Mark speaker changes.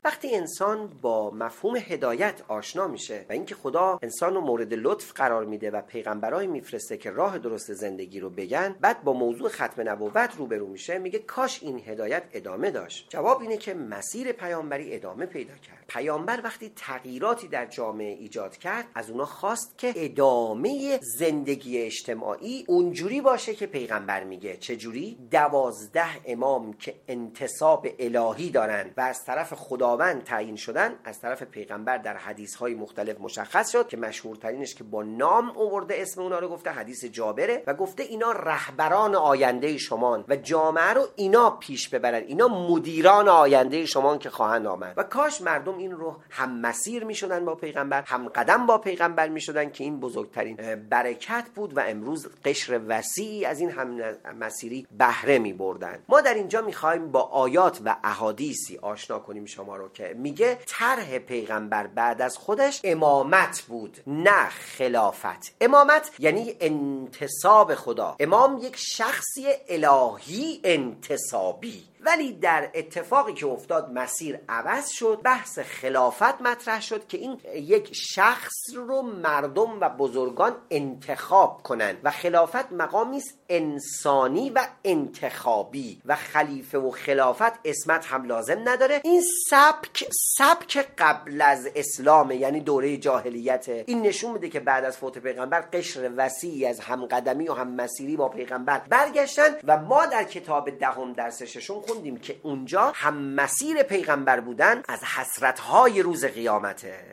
Speaker 1: وقتی انسان با مفهوم هدایت آشنا میشه و اینکه خدا انسان رو مورد لطف قرار میده و پیغمبرایی میفرسته که راه درست زندگی رو بگن، بعد با موضوع ختم نبوت روبرو میشه، میگه کاش این هدایت ادامه داشت. جواب اینه که مسیر پیامبری ادامه پیدا کرد. پیامبر وقتی تغییراتی در جامعه ایجاد کرد، از اونا خواست که ادامه زندگی اجتماعی اونجوری باشه که پیغمبر میگه. چجوری؟ 12 امام که انتساب الهی دارن و از طرف خداوند تعیین شدن، از طرف پیغمبر در حدیث‌های مختلف مشخص شد که مشهورترینش که با نام آورده اسم اونا رو گفته، حدیث جابره، و گفته اینا رهبران آینده شمان و جامعه رو اینا پیش ببرن، اینا مدیران آینده شمان که خواهند آمد. و کاش مردم این رو هم مسیر میشدن با پیغمبر، هم قدم با پیغمبر میشدن، که این بزرگترین برکت بود و امروز قشر وسیعی از این هم مسیری بهره میبردن. ما در اینجا میخوایم با آیات و احادیثی آشنا کنیم شما رو که میگه طرح پیغمبر بعد از خودش امامت بود، نه خلافت. امامت یعنی انتساب خدا. امام یک شخصی الهی انتسابی، ولی در اتفاقی که افتاد مسیر عوض شد، بحث خلافت مطرح شد که این یک شخص رو مردم و بزرگان انتخاب کنن و خلافت مقامی است انسانی و انتخابی و خلیفه و خلافت اسمت هم لازم نداره. این سبک قبل از اسلام، یعنی دوره جاهلیت. این نشون میده که بعد از فوت پیغمبر قشر وسیعی از همقدمی و هم مسیری با پیغمبر برگشتن و ما در کتاب دهم درس ششم خوندیم که اونجا هم مسیر پیغمبر بودن از حسرت‌های روز قیامته.